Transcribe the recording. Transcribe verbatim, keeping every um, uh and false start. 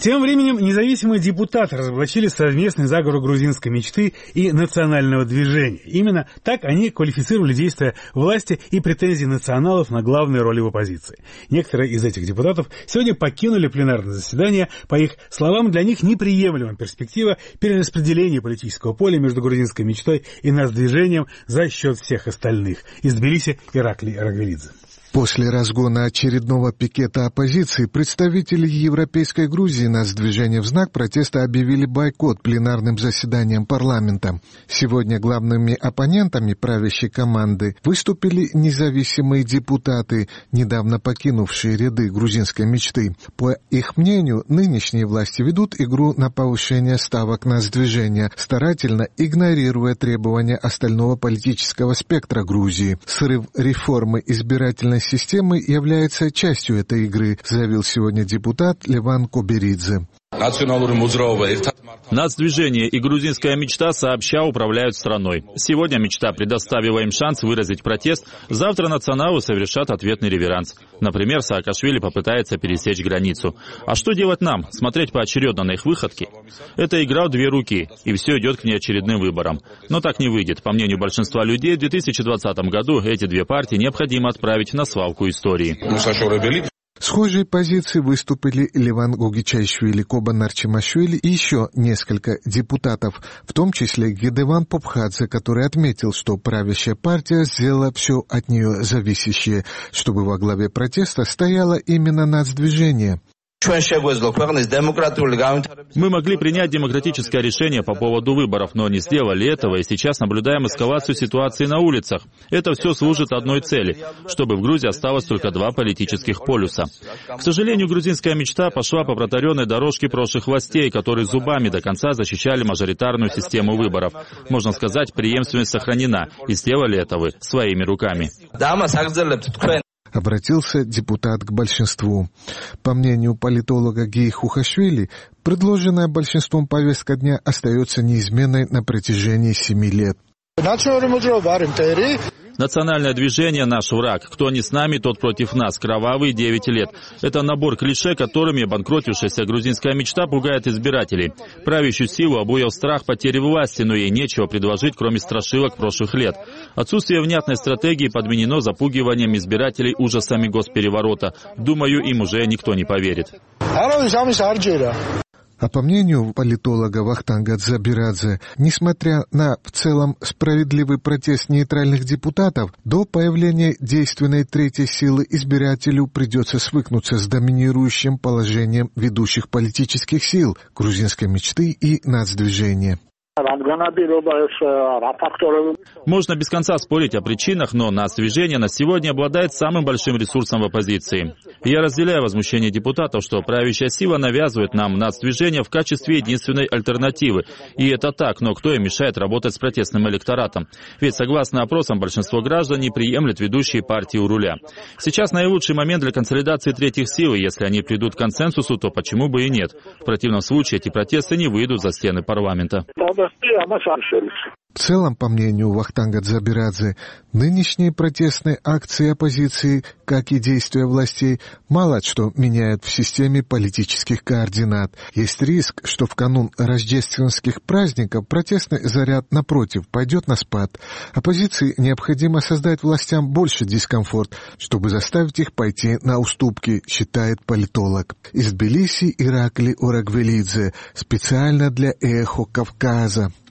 Тем временем независимые депутаты разоблачили совместный заговор грузинской мечты и национального движения. Именно так они квалифицировали действия власти и претензии националов на главные роли в оппозиции. Некоторые из этих депутатов сегодня покинули пленарное заседание. По их словам, для них неприемлема перспектива перераспределения политического поля между грузинской мечтой и нацдвижением за счет всех остальных. Из Тбилиси Ираклий Орагвелидзе. После разгона очередного пикета оппозиции представители Европейской Грузии нацдвижения в знак протеста объявили бойкот пленарным заседаниям парламента. Сегодня главными оппонентами правящей команды выступили независимые депутаты, недавно покинувшие ряды грузинской мечты. По их мнению, нынешние власти ведут игру на повышение ставок нацдвижения, старательно игнорируя требования остального политического спектра Грузии. Срыв реформы избирательной системы является частью этой игры, заявил сегодня депутат Леван Коберидзе. Нацдвижение и грузинская мечта сообща управляют страной. Сегодня мечта предоставила им шанс выразить протест, завтра националы совершат ответный реверанс. Например, Саакашвили попытается пересечь границу. А что делать нам? Смотреть поочередно на их выходки? Это игра в две руки, и все идет к неочередным выборам. Но так не выйдет. По мнению большинства людей, в две тысячи двадцатом году эти две партии необходимо отправить на свалку истории. Схожей позиции выступили Леван Гогичайшвили, Коба Нарчимашвили и еще несколько депутатов, в том числе Гедеван Попхадзе, который отметил, что правящая партия сделала все от нее зависящее, чтобы во главе протеста стояло именно нацдвижение. Мы могли принять демократическое решение по поводу выборов, но не сделали этого, и сейчас наблюдаем эскалацию ситуации на улицах. Это все служит одной цели, чтобы в Грузии осталось только два политических полюса. К сожалению, грузинская мечта пошла по протаренной дорожке прошлых властей, которые зубами до конца защищали мажоритарную систему выборов. Можно сказать, преемственность сохранена, и сделали это вы своими руками. Обратился депутат к большинству. По мнению политолога Геи Хухашвили, предложенная большинством повестка дня остается неизменной на протяжении семи лет. Национальное движение – наш враг. Кто не с нами, тот против нас. Кровавые девять лет. Это набор клише, которыми обанкротившаяся грузинская мечта пугает избирателей. Правящую силу обуял страх потери власти, но ей нечего предложить, кроме страшилок прошлых лет. Отсутствие внятной стратегии подменено запугиванием избирателей ужасами госпереворота. Думаю, им уже никто не поверит. А по мнению политолога Вахтанга Дзабирадзе, несмотря на в целом справедливый протест нейтральных депутатов, до появления действенной третьей силы избирателю придется свыкнуться с доминирующим положением ведущих политических сил грузинской мечты и нацдвижения. Можно без конца спорить о причинах, но нацдвижение на сегодня обладает самым большим ресурсом в оппозиции. И я разделяю возмущение депутатов, что правящая сила навязывает нам нацдвижение в качестве единственной альтернативы. И это так, но кто им мешает работать с протестным электоратом? Ведь согласно опросам, большинство граждан не приемлет ведущие партии у руля. Сейчас наилучший момент для консолидации третьих сил, и если они придут к консенсусу, то почему бы и нет? В противном случае эти протесты не выйдут за стены парламента. В целом, по мнению Вахтанга Дзабирадзе, нынешние протестные акции оппозиции, как и действия властей, мало что меняют в системе политических координат. Есть риск, что в канун рождественских праздников протестный заряд, напротив, пойдет на спад. Оппозиции необходимо создать властям больше дискомфорт, чтобы заставить их пойти на уступки, считает политолог. Из Тбилиси Ираклий Орагвелидзе, специально для «Эхо Кавказа».